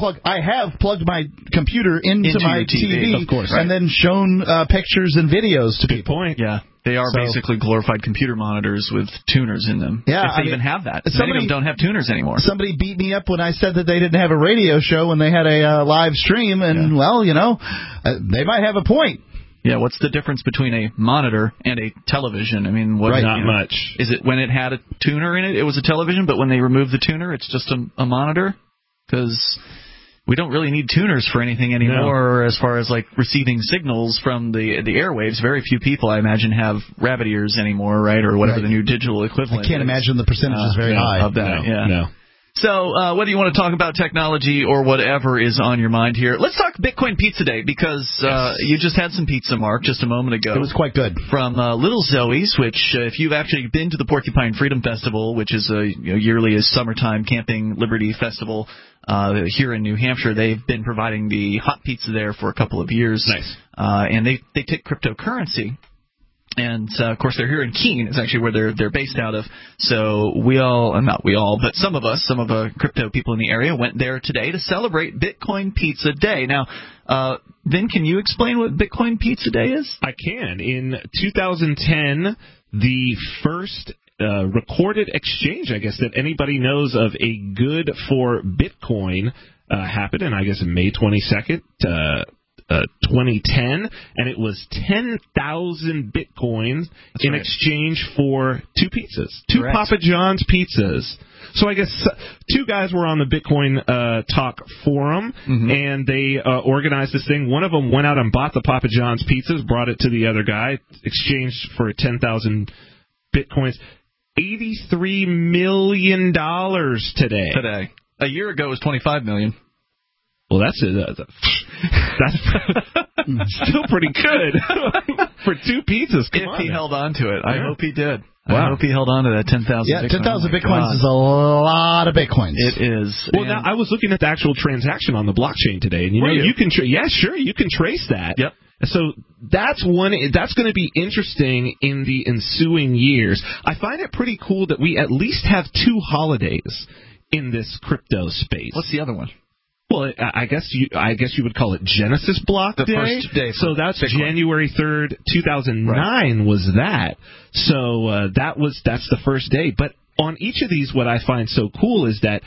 I have plugged my computer into my TV, of course, and then shown pictures and videos to people. Good point. Yeah. They are basically glorified computer monitors with tuners in them. Yeah, if they even have that. Many of them don't have tuners anymore. Somebody beat me up when I said that they didn't have a radio show when they had a live stream, and, well, they might have a point. Yeah, what's the difference between a monitor and a television? I mean, not much. Is it when it had a tuner in it, it was a television, but when they removed the tuner, it's just a monitor? Because we don't really need tuners for anything anymore as far as, like, receiving signals from the airwaves. Very few people, I imagine, have rabbit ears anymore, right, or whatever the new digital equivalent is. I can't imagine the percentage is very high. Of that, No. So whether you want to talk about technology or whatever is on your mind here, let's talk Bitcoin Pizza Day, because you just had some pizza, Mark, just a moment ago. It was quite good. From Little Zoe's, which if you've actually been to the Porcupine Freedom Festival, which is a yearly summertime camping liberty festival here in New Hampshire, they've been providing the hot pizza there for a couple of years. Nice. And they take cryptocurrency. And, of course, they're here in Keene. It's actually where they're based out of. So not we all, but some of crypto people in the area went there today to celebrate Bitcoin Pizza Day. Now, Vin, can you explain what Bitcoin Pizza Day is? I can. In 2010, the first recorded exchange, I guess, that anybody knows of a good for Bitcoin happened, and I guess May 22nd, 2010, and it was 10,000 Bitcoins in exchange for 2 pizzas, 2 Papa John's pizzas. So I guess 2 guys were on the Bitcoin Talk forum, and they organized this thing. One of them went out and bought the Papa John's pizzas, brought it to the other guy, exchanged for 10,000 Bitcoins. $83 million today. A year ago it was $25 million. Well, that's still pretty good for 2 pizzas. If he held on to it. I hope he did. Wow. I hope he held on to that 10,000 Bitcoin. Yeah, 10,000 Bitcoins is a lot of Bitcoins. It is. Well, now I was looking at the actual transaction on the blockchain today, and you can you can trace that. Yep. So that's going to be interesting in the ensuing years. I find it pretty cool that we at least have 2 holidays in this crypto space. What's the other one? Well, I guess you would call it Genesis Block Day. The first day. So that's Bitcoin. January 3rd, 2009 was that. So that's the first day. But on each of these, what I find so cool is that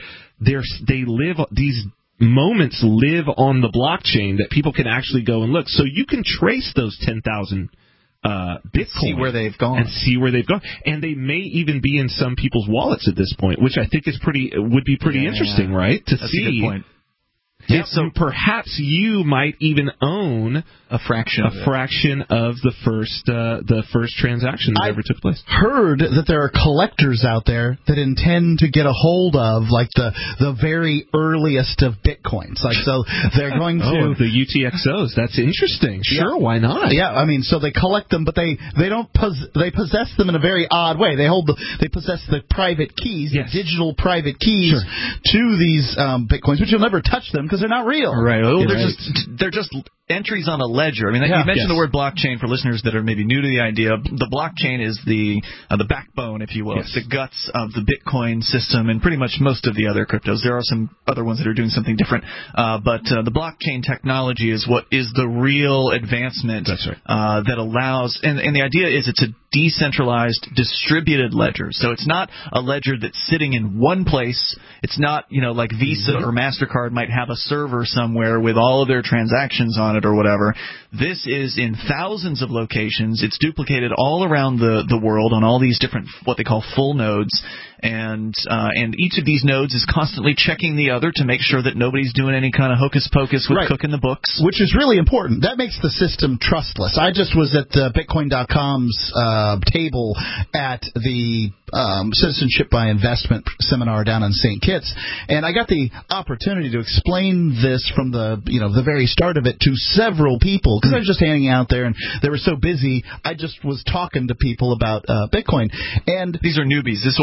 these moments live on the blockchain that people can actually go and look. So you can trace those 10,000 Bitcoin. See where they've gone. And they may even be in some people's wallets at this point, which I think would be pretty interesting, right? That's a good point. Yeah, so perhaps you might even own a fraction of the first transaction that ever took place. Heard that there are collectors out there that intend to get a hold of like the very earliest of Bitcoins. Like, so they're going to the UTXOs. That's interesting. Sure, why not? Yeah, I mean, so they collect them, but they don't they possess them in a very odd way. They possess the private keys, the digital private keys to these Bitcoins, which you'll never touch them because they're not real. Right. Well, they're just entries on a ledger. I mean, you mentioned the word blockchain for listeners that are maybe new to the idea. The blockchain is the backbone, if you will. It's the guts of the Bitcoin system and pretty much most of the other cryptos. There are some other ones that are doing something different. But the blockchain technology is what is the real advancement that allows, and the idea is it's a decentralized, distributed ledger. So it's not a ledger that's sitting in one place. It's not, like Visa or MasterCard might have a server somewhere with all of their transactions on it or whatever. This is in thousands of locations. It's duplicated all around the world on all these different, what they call full nodes. And each of these nodes is constantly checking the other to make sure that nobody's doing any kind of hocus pocus with cooking the books. Which is really important. That makes the system trustless. I just was at Bitcoin.com's table at the Citizenship by Investment seminar down in St. Kitts, and I got the opportunity to explain this from the very start of it to several people because I was just hanging out there and they were so busy. I just was talking to people about Bitcoin, and these are newbies. This wasn't a Bitcoin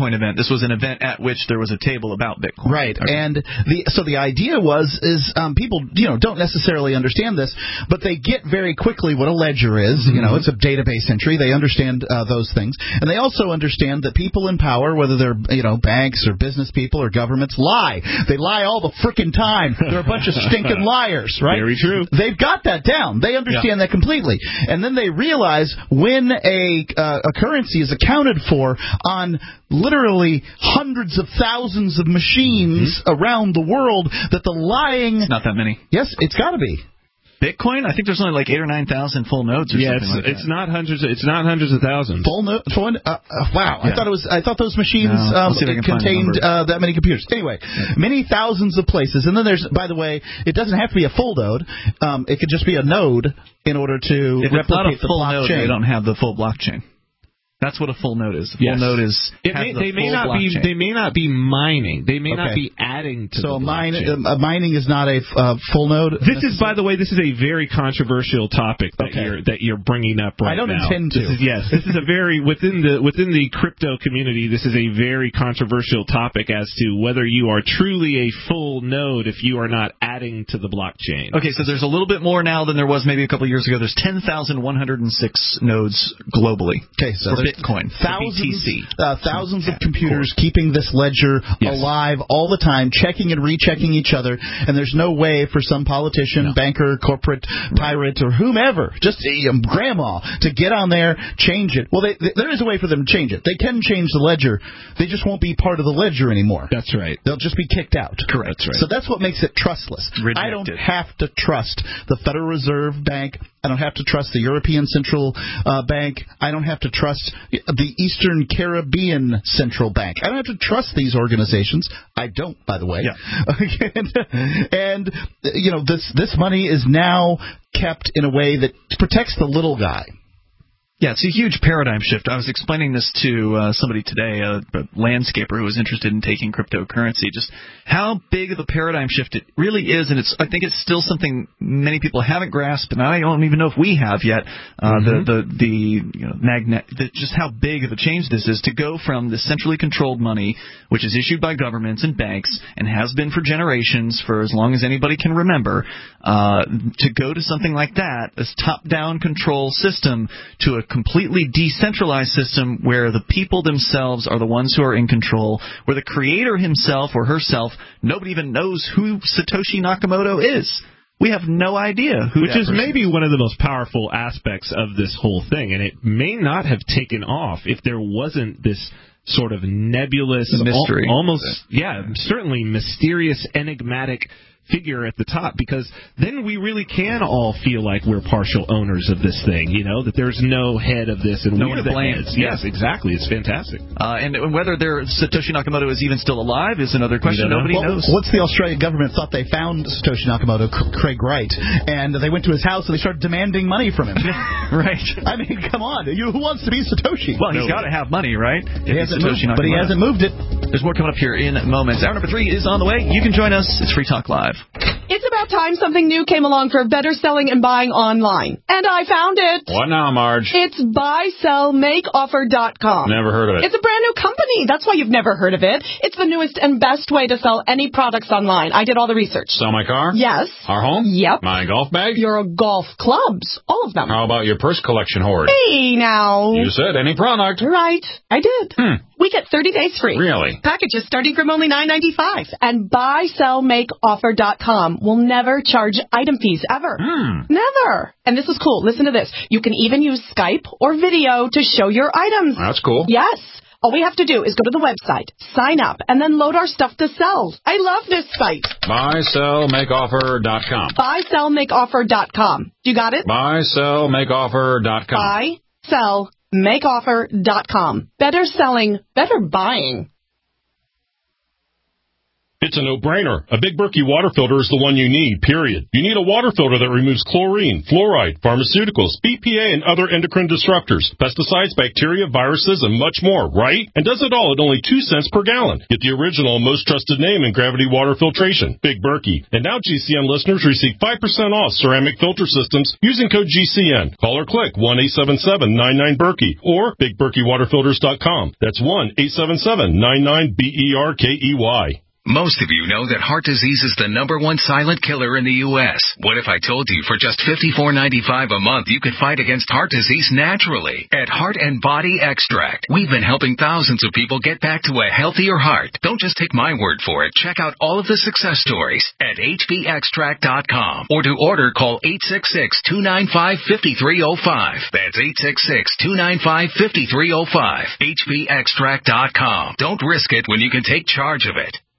Bitcoin event. This was an event at which there was a table about Bitcoin. Right. Okay. And the idea is people don't necessarily understand this, but they get very quickly what a ledger is. Mm-hmm. It's a database entry. They understand those things, and they also understand that people in power, whether they're banks or business people or governments, lie. They lie all the frickin' time. They're a bunch of stinking liars, right? Very true. They've got that down. They understand that completely, and then they realize when a currency is accounted for on literally hundreds of thousands of machines around the world, that the lying... It's not that many. Yes, it's got to be. Bitcoin? I think there's only like 8,000 or 9,000 full nodes or something like that. It's not hundreds. It's not hundreds of thousands. Wow! Yeah. I thought those machines contained that many computers. Anyway, many thousands of places. And then there's, by the way, it doesn't have to be a full node. It could just be a node in order to replicate the blockchain. Node, they don't have the full blockchain. That's what a full node is. A full node is they may not be mining. They may not be adding to the blockchain. Mining is not a full node. By the way, this is a very controversial topic that you're bringing up right now. I don't intend to. This is a very within the crypto community. This is a very controversial topic as to whether you are truly a full node if you are not adding to the blockchain. Okay, so there's a little bit more now than there was maybe a couple of years ago. There's 10,106 nodes globally. Okay, so Bitcoin, thousands of computers keeping this ledger alive all the time, checking and rechecking each other, and there's no way for some politician, banker, corporate pirate, or whomever, just grandma, to get on there, change it. Well, there is a way for them to change it. They can change the ledger. They just won't be part of the ledger anymore. That's right. They'll just be kicked out. Correct. That's right. So that's what makes it trustless. Rejected. I don't have to trust the Federal Reserve Bank. I don't have to trust the European Central Bank. I don't have to trust the Eastern Caribbean Central Bank. I don't have to trust these organizations. I don't, by the way. Yeah. and this money is now kept in a way that protects the little guy. Yeah, it's a huge paradigm shift. I was explaining this to somebody today, a landscaper who was interested in taking cryptocurrency, just how big of a paradigm shift it really is, and I think it's still something many people haven't grasped, and I don't even know if we have yet. Just how big of a change this is to go from the centrally controlled money, which is issued by governments and banks and has been for generations, for as long as anybody can remember, to go to something like that, this top-down control system, to a completely decentralized system where the people themselves are the ones who are in control, where the creator himself or herself, nobody even knows who Satoshi Nakamoto is. We have no idea who Which is maybe one of the most powerful aspects of this whole thing, and it may not have taken off if there wasn't this sort of nebulous, mystery, certainly mysterious, enigmatic figure at the top, because then we really can all feel like we're partial owners of this thing, that there's no head of this and we're the heads. Yes, exactly. It's fantastic. And whether Satoshi Nakamoto is even still alive is another question. Nobody knows. What's the Australian government thought they found Satoshi Nakamoto, Craig Wright, and they went to his house and they started demanding money from him. Right. I mean, come on. Who wants to be Satoshi? Well, he's got to have money, right? He hasn't moved it. There's more coming up here in moments. Hour number 3 is on the way. You can join us. It's Free Talk Live. It's about time something new came along for better selling and buying online. And I found it. What now, Marge? It's buysellmakeoffer.com. Never heard of it. It's a brand new company. That's why you've never heard of it. It's the newest and best way to sell any products online. I did all the research. Sell my car? Yes. Our home? Yep. My golf bag? Your golf clubs. All of them. How about your purse collection hoard? Hey, now. You said any product. Right. I did. We get 30 days free. Really? Packages starting from only $9.95. And buysellmakeoffer.com will never charge item fees ever. Never. And this is cool. Listen to this. You can even use Skype or video to show your items. That's cool. Yes. All we have to do is go to the website, sign up, and then load our stuff to sell. I love this site. Buysellmakeoffer.com. Buysellmakeoffer.com. You got it? Buysellmakeoffer.com. Buysellmakeoffer.com. Better selling, better buying. It's a no-brainer. A Big Berkey water filter is the one you need, period. You need a water filter that removes chlorine, fluoride, pharmaceuticals, BPA, and other endocrine disruptors, pesticides, bacteria, viruses, and much more, right? And does it all at only 2 cents per gallon. Get the original and most trusted name in gravity water filtration, Big Berkey. And now GCN listeners receive 5% off ceramic filter systems using code GCN. Call or click 1-877-99-BERKEY or BigBerkeyWaterFilters.com. That's 1-877-99-BERKEY. Most of you know that heart disease is the #1 silent killer in the U.S. What if I told you for just $54.95 a month you could fight against heart disease naturally? At Heart and Body Extract, we've been helping thousands of people get back to a healthier heart. Don't just take my word for it. Check out all of the success stories at hbextract.com. Or to order, call 866-295-5305. That's 866-295-5305. hbextract.com. Don't risk it when you can take charge of it.